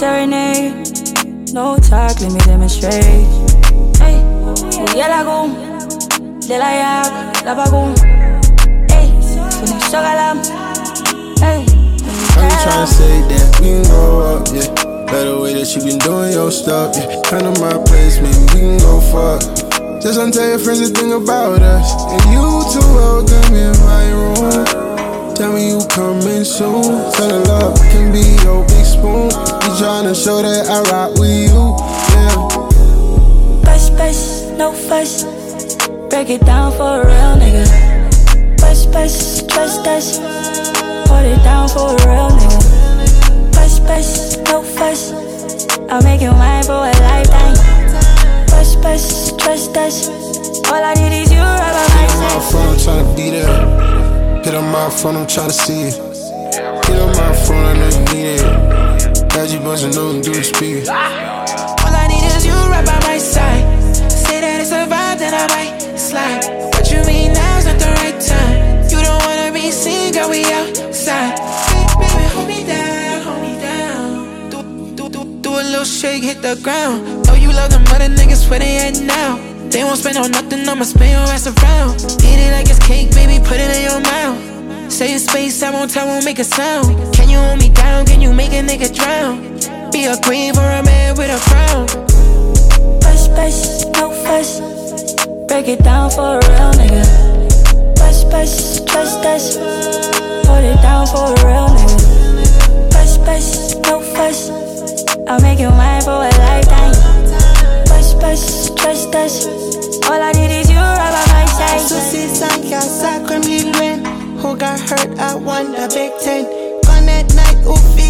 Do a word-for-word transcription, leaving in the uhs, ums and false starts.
serenade. No talk, let me demonstrate. Hey, yeah la goom, de la yak, la bagoom. Hey, so shogalam. Hey, I'm tryna say that we can go up, yeah. Better way that you been doing your stuff, yeah. Come to my place, maybe we can go fuck. Just don't tell your friends a thing about us. And you too welcome in my room. Tell me you coming soon. Fell in love can be your big spoon. You tryna show that I rock with you, yeah. Bus, bus, no fuss. Break it down for a real nigga. Bus, bus, trust us. Hold it down for a real nigga. Bus, bus, no fuss. I'll make you mine for a lifetime. Bus, bus, trust us. All I need is you right by my side. Hit on my phone, I'm tryna be there. Hit on my phone, I'm tryna see it. Hit on my phone, I know you need it. Got you buzzing, know you do the speed. All I need is you right by my side. Say that it's a vibe, then I might slide. What you mean now's not the right time? You don't wanna be seen, girl, we outside. Baby, hold me down, hold me down. Do, do, do, do a little shake, hit the ground. Know you love them other niggas, where they at now? They won't spend on nothing, I'ma spin your ass around. Eat it like it's cake, baby, put it in your mouth. Say it's space, I won't tell, won't make a sound. Can you hold me down, can you make a nigga drown? Be a queen for a man with a crown. Bus, bus, no fuss. Break it down for a real nigga. Bus, bus, trust us. Hold it down for a real nigga. Bus, bus, no fuss. I'll make you mine for a lifetime. Bus, bus, trust us. All I need is you right by my side. Susie Sanka, Sacramento, who got hurt, I won the Big Ten. Gone at night, oof.